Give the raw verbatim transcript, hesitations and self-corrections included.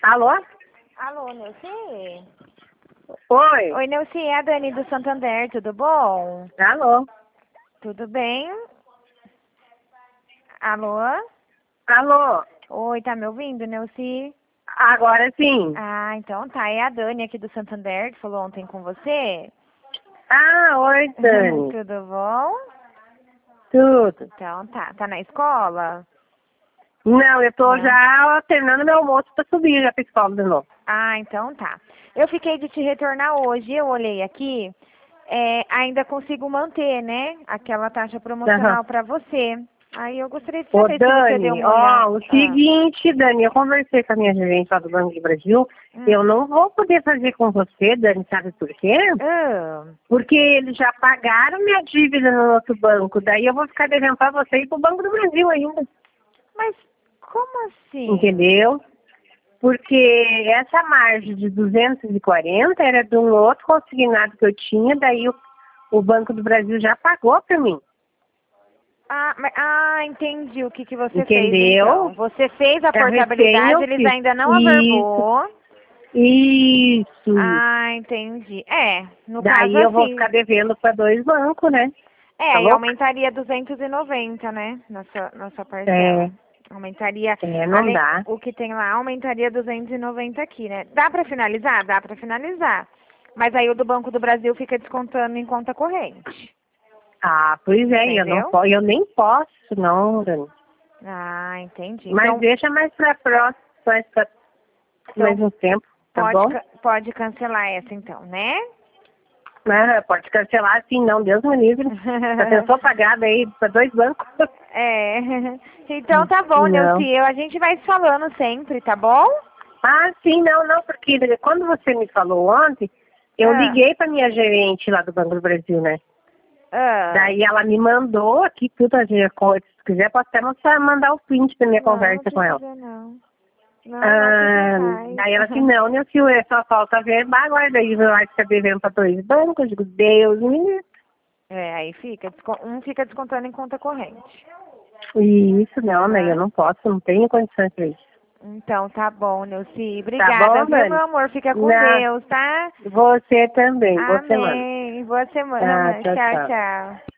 Alô? Alô, Neuci? Oi. Oi, Neuci, é a Dani do Santander, tudo bom? Alô? Tudo bem? Alô? Alô? Oi, tá me ouvindo, Neuci? Agora sim. Ah, então tá, é a Dani aqui do Santander, que falou ontem com você. Ah, oi, Dani. Tudo bom? Tudo. Então tá, tá na escola? Não, eu tô Não. já terminando meu almoço pra subir já pra escola de novo. Ah, então tá. Eu fiquei de te retornar hoje, eu olhei aqui, é, ainda consigo manter, né, aquela taxa Aham. promocional pra você. Aí eu gostaria de Ô, saber se você deu Dani, uma olhada. ó, o Ah, seguinte, Dani, eu conversei com a minha gerente lá do Banco do Brasil. Eu hum. não vou poder fazer com você, Dani, sabe por quê? Ah, Porque eles já pagaram minha dívida no outro banco. Daí eu vou ficar devendo pra você e pro Banco do Brasil ainda. mas como assim? Entendeu? Porque essa margem de duzentos e quarenta era de um outro consignado que eu tinha, daí o, o Banco do Brasil já pagou para mim. Ah, mas, ah, entendi o que, que você fez Entendeu? então. Você fez a É recém portabilidade, eu eles fiz. ainda não Isso, averbou. isso. Ah, entendi. É, no caso Daí eu vou assim. ficar devendo para dois bancos, né? É, Tá aí louca? aumentaria duzentos e noventa, né? Na sua, na sua parcela. É, Aumentaria, é, não além, dá. o que tem lá aumentaria duzentos e noventa aqui, né? Dá pra finalizar? Dá pra finalizar. Mas aí o do Banco do Brasil fica descontando em conta corrente. Ah, pois é, eu não Entendeu? posso, eu nem posso, não, Dani. Ah, entendi. Mas Então, deixa mais para próximo, mais, pra, mais então um tempo, tá pode, bom? ca- pode cancelar essa então, né? Né? Pode cancelar assim, não, Deus me livre. Já pensou pagada aí para dois bancos? É. Então tá bom, Não. Neuci. Eu, a gente vai se falando sempre, tá bom? Ah, sim, não, não, porque quando você me falou ontem, eu Ah, liguei para minha gerente lá do Banco do Brasil, né? ah. Daí ela me mandou aqui tudo, a gente, se quiser, posso até mostrar, mandar o print da minha Não, não conversa com precisa ela. não. Não, não, fique em Ah, paz. daí ela assim, não, meu filho, é só falta ver, agora daí vai ficar devendo para dois bancos. Eu digo, Deus me livre. É, aí fica, desco- um fica descontando em conta corrente. E isso não, né? Eu Tá? não posso, não tenho condições para isso. Então tá bom, Neuci. Tá Obrigada, bom, viu, Dani? meu amor? Fica com Não, Deus, tá? você também. Boa semana. Amém. Boa Tá, semana. tchau, Tchau, tchau. tchau.